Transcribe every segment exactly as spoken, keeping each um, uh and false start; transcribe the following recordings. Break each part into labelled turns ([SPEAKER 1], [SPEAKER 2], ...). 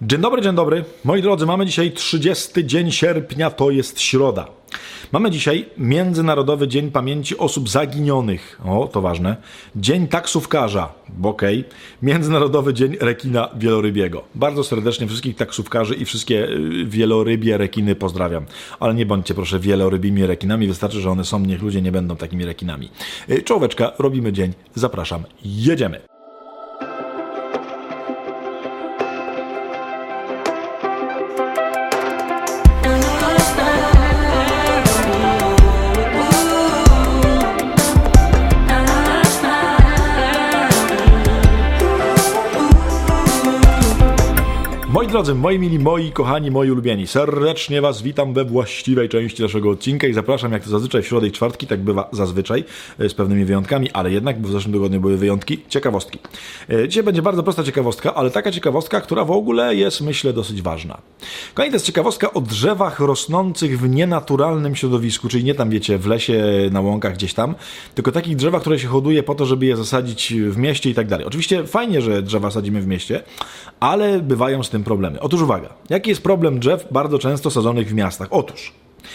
[SPEAKER 1] Dzień dobry, dzień dobry. Moi drodzy, mamy dzisiaj trzydziesty dzień sierpnia, to jest środa. Mamy dzisiaj Międzynarodowy Dzień Pamięci Osób Zaginionych. O, to ważne. Dzień taksówkarza. Okej. Okay. Międzynarodowy Dzień Rekina Wielorybiego. Bardzo serdecznie wszystkich taksówkarzy i wszystkie wielorybie rekiny pozdrawiam. Ale nie bądźcie proszę wielorybimi rekinami. Wystarczy, że one są, niech ludzie nie będą takimi rekinami. Czołóweczka, robimy dzień. Zapraszam. Jedziemy. Moi drodzy, moi mili, moi kochani, moi ulubieni, serdecznie Was witam we właściwej części naszego odcinka i zapraszam, jak to zazwyczaj w środę i czwartki, tak bywa zazwyczaj, z pewnymi wyjątkami, ale jednak, bo w zeszłym tygodniu były wyjątki, ciekawostki. Dzisiaj będzie bardzo prosta ciekawostka, ale taka ciekawostka, która w ogóle jest, myślę, dosyć ważna. Kochani, to jest ciekawostka o drzewach rosnących w nienaturalnym środowisku, czyli nie tam, wiecie, w lesie, na łąkach, gdzieś tam, tylko takich drzewach, które się hoduje po to, żeby je zasadzić w mieście i tak dalej. Oczywiście fajnie, że drzewa sadzimy w mieście, ale bywają z tym problemy. Otóż uwaga, jaki jest problem drzew bardzo często sadzonych w miastach? Otóż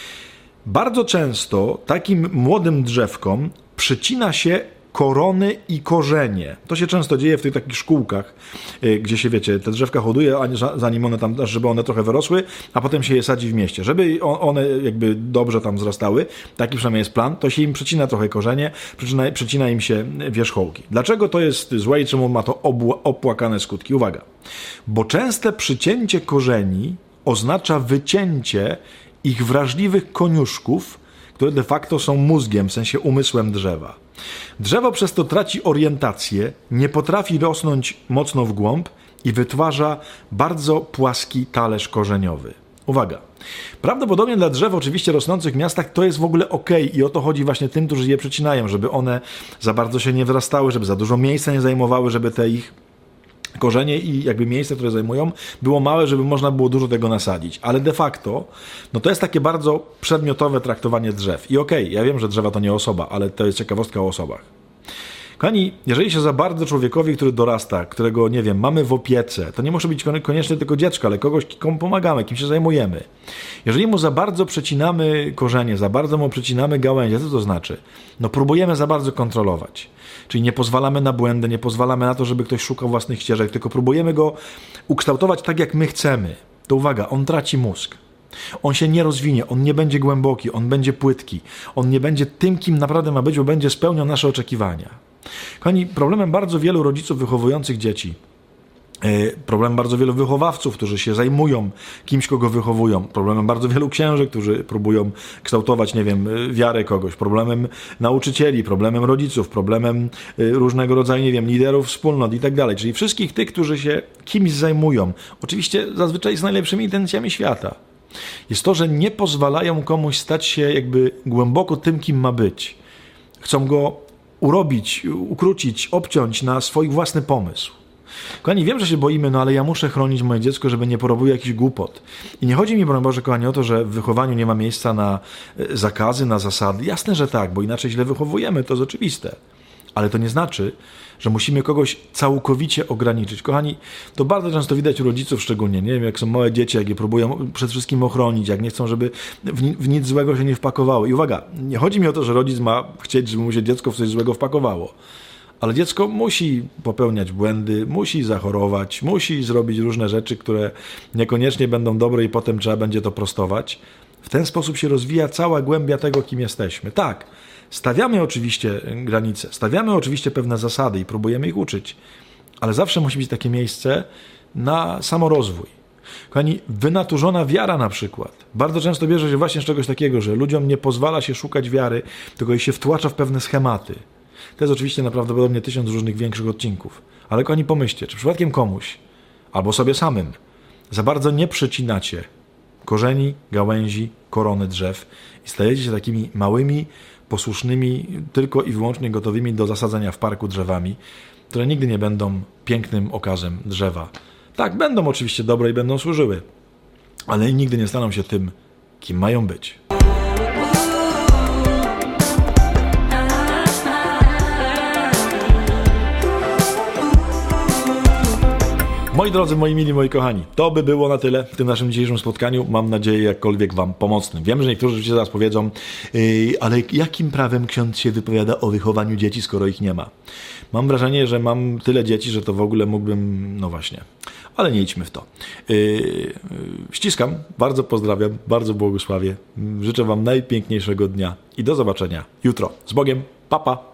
[SPEAKER 1] bardzo często takim młodym drzewkom przycina się korony i korzenie. To się często dzieje w tych takich szkółkach, gdzie się, wiecie, te drzewka hoduje, zanim one tam, żeby one trochę wyrosły, a potem się je sadzi w mieście. Żeby one jakby dobrze tam wzrastały, taki przynajmniej jest plan, to się im przecina trochę korzenie, przecina, przecina im się wierzchołki. Dlaczego to jest złe i czemu ma to opłakane skutki? Uwaga, bo częste przycięcie korzeni oznacza wycięcie ich wrażliwych koniuszków, które de facto są mózgiem, w sensie umysłem drzewa. Drzewo przez to traci orientację, nie potrafi rosnąć mocno w głąb i wytwarza bardzo płaski talerz korzeniowy. Uwaga! Prawdopodobnie dla drzew oczywiście rosnących w miastach to jest w ogóle ok i o to chodzi właśnie tym, którzy je przecinają, żeby one za bardzo się nie wzrastały, żeby za dużo miejsca nie zajmowały, żeby te ich korzenie i jakby miejsce, które zajmują, było małe, żeby można było dużo tego nasadzić. Ale de facto, no to jest takie bardzo przedmiotowe traktowanie drzew. I okej, okay, ja wiem, że drzewa to nie osoba, ale to jest ciekawostka o osobach. Kochani, jeżeli się za bardzo człowiekowi, który dorasta, którego, nie wiem, mamy w opiece, to nie musi być koniecznie tylko dziecko, ale kogoś, komu pomagamy, kim się zajmujemy. Jeżeli mu za bardzo przecinamy korzenie, za bardzo mu przecinamy gałęzie, co to znaczy? No próbujemy za bardzo kontrolować. Czyli nie pozwalamy na błędy, nie pozwalamy na to, żeby ktoś szukał własnych ścieżek, tylko próbujemy go ukształtować tak, jak my chcemy. To uwaga, on traci mózg. On się nie rozwinie, on nie będzie głęboki, on będzie płytki. On nie będzie tym, kim naprawdę ma być, bo będzie spełniał nasze oczekiwania. Kochani, problemem bardzo wielu rodziców wychowujących dzieci, problemem bardzo wielu wychowawców, którzy się zajmują kimś, kogo wychowują, problemem bardzo wielu księży, którzy próbują kształtować, nie wiem, wiarę kogoś, problemem nauczycieli, problemem rodziców, problemem różnego rodzaju, nie wiem, liderów wspólnot i tak dalej, czyli wszystkich tych, którzy się kimś zajmują, oczywiście zazwyczaj z najlepszymi intencjami świata, jest to, że nie pozwalają komuś stać się jakby głęboko tym, kim ma być. Chcą go urobić, ukrócić, obciąć na swój własny pomysł. Kochani, wiem, że się boimy, no ale ja muszę chronić moje dziecko, żeby nie porobiło jakichś głupot. I nie chodzi mi, broń Boże, kochani, o to, że w wychowaniu nie ma miejsca na zakazy, na zasady. Jasne, że tak, bo inaczej źle wychowujemy, to jest oczywiste. Ale to nie znaczy, że musimy kogoś całkowicie ograniczyć. Kochani, to bardzo często widać u rodziców szczególnie, nie wiem, jak są małe dzieci, jak je próbują przed wszystkim ochronić, jak nie chcą, żeby w, ni- w nic złego się nie wpakowało. I uwaga, nie chodzi mi o to, że rodzic ma chcieć, żeby mu się dziecko w coś złego wpakowało. Ale dziecko musi popełniać błędy, musi zachorować, musi zrobić różne rzeczy, które niekoniecznie będą dobre i potem trzeba będzie to prostować. W ten sposób się rozwija cała głębia tego, kim jesteśmy. Tak, stawiamy oczywiście granice, stawiamy oczywiście pewne zasady i próbujemy ich uczyć, ale zawsze musi być takie miejsce na samorozwój. Kochani, wynaturzona wiara na przykład bardzo często bierze się właśnie z czegoś takiego, że ludziom nie pozwala się szukać wiary, tylko ich się wtłacza w pewne schematy. To jest oczywiście naprawdę tysiąc różnych większych odcinków. Ale kochani, pomyślcie, czy przypadkiem komuś, albo sobie samym, za bardzo nie przecinacie korzeni, gałęzi, korony drzew i stajecie się takimi małymi, posłusznymi, tylko i wyłącznie gotowymi do zasadzenia w parku drzewami, które nigdy nie będą pięknym okazem drzewa. Tak, będą oczywiście dobre i będą służyły, ale nigdy nie staną się tym, kim mają być. Moi drodzy, moi mili, moi kochani, to by było na tyle w tym naszym dzisiejszym spotkaniu. Mam nadzieję, jakkolwiek wam pomocnym. Wiem, że niektórzy oczywiście zaraz powiedzą, yy, ale jakim prawem ksiądz się wypowiada o wychowaniu dzieci, skoro ich nie ma? Mam wrażenie, że mam tyle dzieci, że to w ogóle mógłbym... No właśnie. Ale nie idźmy w to. Yy, yy, ściskam, bardzo pozdrawiam, bardzo błogosławię. Życzę wam najpiękniejszego dnia i do zobaczenia jutro. Z Bogiem, pa pa!